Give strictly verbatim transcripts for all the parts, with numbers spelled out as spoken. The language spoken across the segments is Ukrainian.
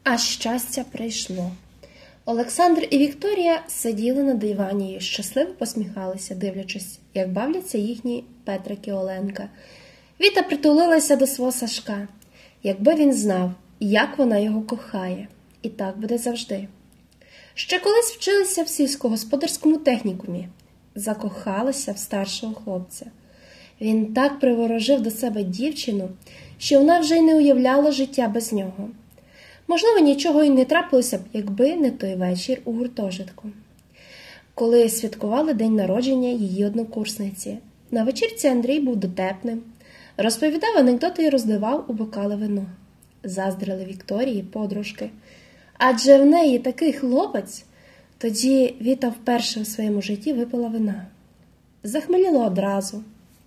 А щастя прийшло. Олександр і Вікторія сиділи на дивані і щасливо посміхалися, дивлячись, як бавляться їхні Петрик і Оленка. Віта притулилася до свого Сашка. Якби він знав, як вона його кохає. І так буде завжди. Ще колись вчилися в сільськогосподарському технікумі. Закохалися в старшого хлопця. Він так приворожив до себе дівчину, що вона вже й не уявляла життя без нього. Можливо, нічого й не трапилося б, якби не той вечір у гуртожитку. Коли святкували день народження її однокурсниці. На вечірці Андрій був дотепним, розповідав анекдоти і розливав у бокали вино. Заздрили Вікторії подружки. Адже в неї такий хлопець. Тоді Віта вперше у своєму житті випила вина. Захмеліла одразу.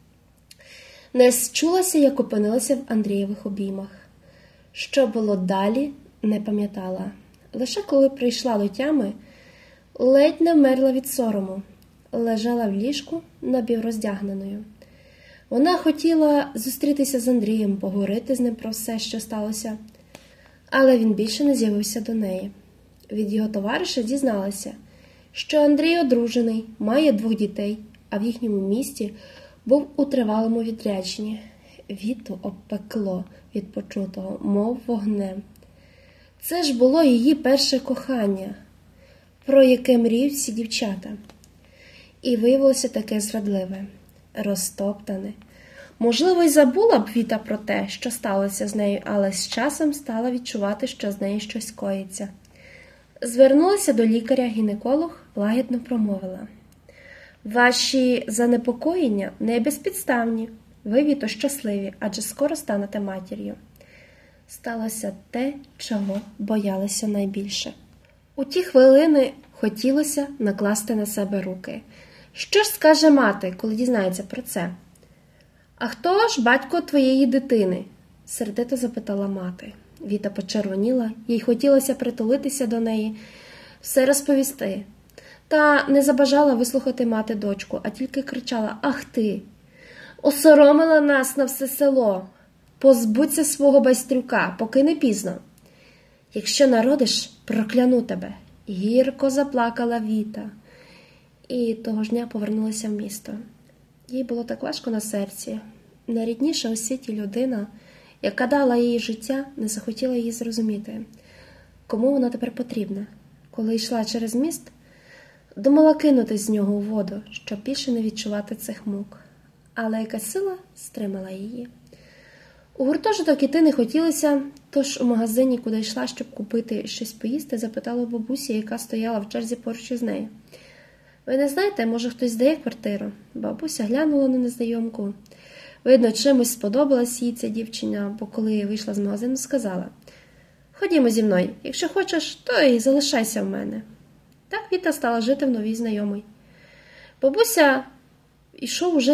Не счулася, як опинилася в Андрієвих обіймах. Що було далі, не пам'ятала. Лише коли прийшла до тями, ледь не вмерла від сорому. Лежала в ліжку напівроздягненою. Вона хотіла зустрітися з Андрієм, поговорити з ним про все, що сталося. Але він більше не з'явився до неї. Від його товариша дізналася, що Андрій одружений, має двох дітей, а в їхньому місті був у тривалому відрядженні. Віту обпекло від почутого, мов вогнем. Це ж було її перше кохання, про яке мріють всі дівчата. І виявилося таке зрадливе, розтоптане. Можливо, й забула б Віта про те, що сталося з нею, але з часом стала відчувати, що з нею щось коїться. Звернулася до лікаря-гінеколог, лагідно промовила. Ваші занепокоєння не безпідставні. Ви, Віто, щасливі, адже скоро станете матір'ю. Сталося те, чого боялися найбільше. У ті хвилини хотілося накласти на себе руки. Що ж скаже мати, коли дізнається про це? А хто ж батько твоєї дитини? Сердито запитала мати. Віта почервоніла, їй хотілося притулитися до неї, все розповісти. Та не забажала вислухати мати дочку, а тільки кричала: «Ах ти! Осоромила нас на все село! Позбудься свого байстрюка, поки не пізно! Якщо народиш, прокляну тебе!» Гірко заплакала Віта. І того ж дня повернулася в місто. Їй було так важко на серці. Найрідніша у світі людина, яка дала їй життя, не захотіла її зрозуміти. Кому вона тепер потрібна? Коли йшла через міст, думала кинутись з нього у воду, щоб більше не відчувати цих мук. Але якась сила стримала її. У гуртожиток іти не хотілося, тож у магазині, куди йшла, щоб купити щось поїсти, запитала бабусі, яка стояла в черзі поруч із нею. «Ви не знаєте, може хтось здає квартиру?» Бабуся глянула на незнайомку. Видно, чимось сподобалась їй ця дівчина, бо коли вийшла з магазину, сказала: «Ходімо зі мною, якщо хочеш, то і залишайся в мене». Так Віта стала жити в новій знайомій. Бабуся йшов уже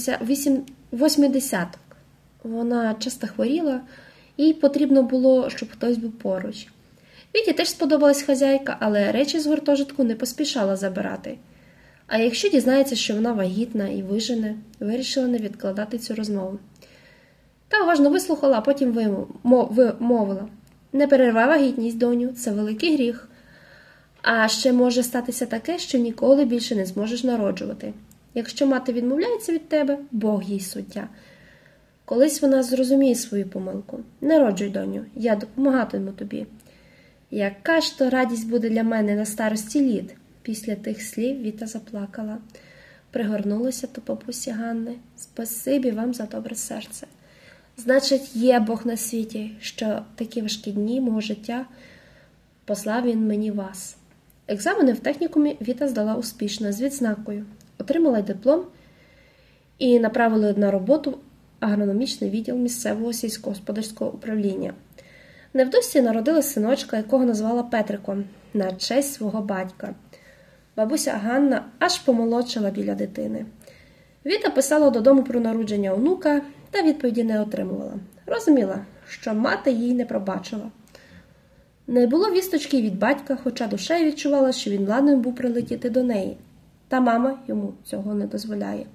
восьмидесяток. Вона часто хворіла, їй потрібно було, щоб хтось був поруч. Віті теж сподобалась хазяйка, але речі з гуртожитку не поспішала забирати. А якщо дізнається, що вона вагітна і вижене, вирішила не відкладати цю розмову. Та уважно вислухала, а потім вимовила: «Не перервай вагітність, доню, це великий гріх. А ще може статися таке, що ніколи більше не зможеш народжувати. Якщо мати відмовляється від тебе, Бог їй суддя. Колись вона зрозуміє свою помилку. Народжуй, доню, я допомагатиму тобі. Яка ж то радість буде для мене на старості літ?» Після тих слів Віта заплакала. Пригорнулася до бабусі Ганни. «Спасибі вам за добре серце. Значить, є Бог на світі, що такі важкі дні мого життя послав він мені вас». Екзамени в технікумі Віта здала успішно, з відзнакою. Отримала диплом і направили на роботу в агрономічний відділ місцевого сільськогосподарського управління. Невдовзі народила синочка, якого назвала Петриком, на честь свого батька. Бабуся Ганна аж помолодшала біля дитини. Віта писала додому про народження онука, та відповіді не отримувала. Розуміла, що мати їй не пробачила. Не було вісточки від батька, хоча душею відчувала, що він ладен був прилетіти до неї. Та мама йому цього не дозволяє.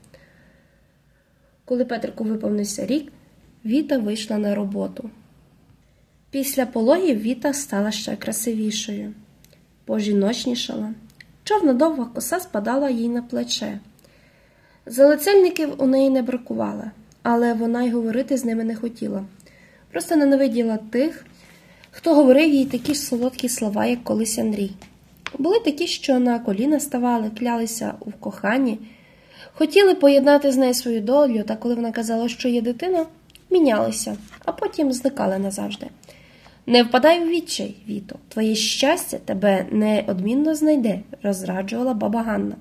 Коли Петрику виповнився рік, Віта вийшла на роботу. Після пологів Віта стала ще красивішою, пожіночнішала. Чорна довга коса спадала їй на плече. Залицяльників у неї не бракувало, але вона й говорити з ними не хотіла. Просто ненавиділа тих, хто говорив їй такі ж солодкі слова, як колись Андрій. Були такі, що на коліна ставали, клялися у коханні, хотіли поєднати з нею свою долю, та коли вона казала, що є дитина, мінялися, а потім зникали назавжди. «Не впадай у відчай, Віто, твоє щастя тебе неодмінно знайде», – розраджувала баба Ганна.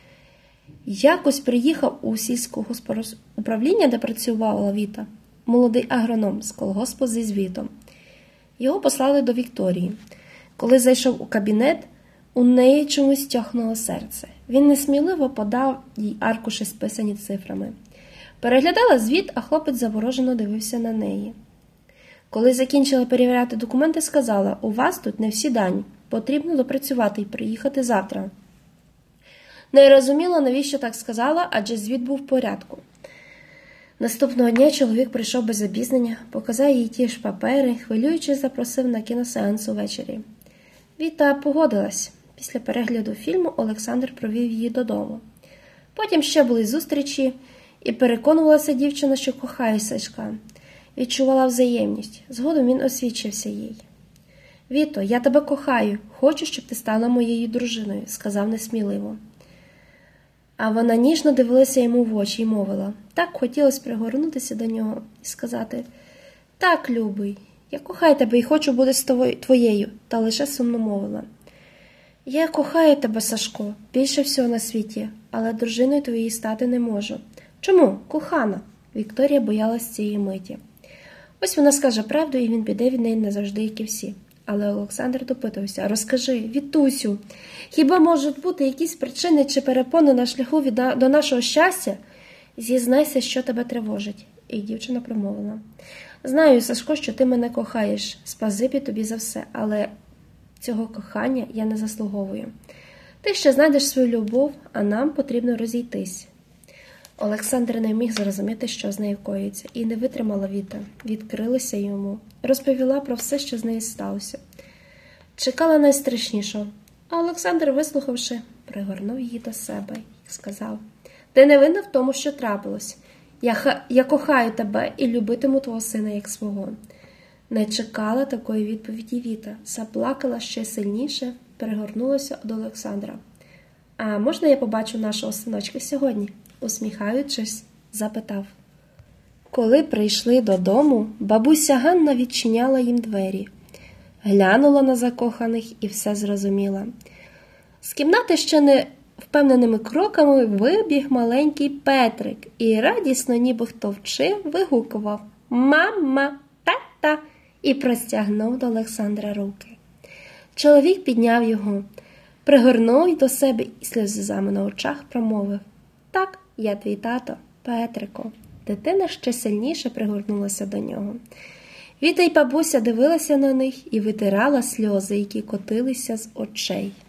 Якось приїхав у сільськогосподаруправління, де працювала Віта, молодий агроном з колгоспу зі звітом. Його послали до Вікторії. Коли зайшов у кабінет, у неї чомусь тьохнуло серце. Він несміливо подав їй аркуші, списані цифрами. Переглядала звіт, а хлопець заворожено дивився на неї. Коли закінчила перевіряти документи, сказала: «У вас тут не всі дані. Потрібно допрацювати і приїхати завтра». Не розуміла, навіщо так сказала, адже звіт був в порядку. Наступного дня чоловік прийшов без запізнення, показав їй ті ж папери, хвилюючись запросив на кіносеанс увечері. Віта погодилась. Після перегляду фільму Олександр провів її додому. Потім ще були зустрічі, і переконувалася дівчина, що кохає Сашка. Відчувала взаємність. Згодом він освідчився їй. «Віто, я тебе кохаю. Хочу, щоб ти стала моєю дружиною», – сказав несміливо. А вона ніжно дивилася йому в очі і мовила. Так хотілося пригорнутися до нього і сказати: «Так, любий, я кохаю тебе і хочу бути з твоєю», та лише сумно мовила. «Я кохаю тебе, Сашко, більше всього на світі, але дружиною твоєї стати не можу». «Чому, кохана?» Вікторія боялась цієї миті. Ось вона скаже правду, і він піде від неї назавжди, як і всі. Але Олександр допитувався: «Розкажи, Вітусю, хіба можуть бути якісь причини чи перепони на шляху від... до нашого щастя? Зізнайся, що тебе тривожить». І дівчина промовила: «Знаю, Сашко, що ти мене кохаєш, спасибі тобі за все, але цього кохання я не заслуговую. Ти ще знайдеш свою любов, а нам потрібно розійтись». Олександр не міг зрозуміти, що з нею коїться, і не витримала Віта. Відкрилася йому, розповіла про все, що з нею сталося. Чекала найстрашнішого, а Олександр, вислухавши, пригорнув її до себе і сказав: «Ти не винна в тому, що трапилось. Я, ха... Я кохаю тебе і любитиму твого сина як свого». Не чекала такої відповіді Віта, заплакала ще сильніше, пригорнулася до Олександра. «А можна я побачу нашого синочка сьогодні?» Усміхаючись, запитав. Коли прийшли додому, бабуся Ганна відчиняла їм двері. Глянула на закоханих і все зрозуміла. З кімнати ще не впевненими кроками вибіг маленький Петрик і радісно, ніби хто вчив, вигукував: «Мама, тата!» і простягнув до Олександра руки. Чоловік підняв його, пригорнув до себе і сльозами на очах промовив: «Так, я твій тато, Петрико». Дитина ще сильніше пригорнулася до нього. Віта й бабуся дивилася на них і витирала сльози, які котилися з очей.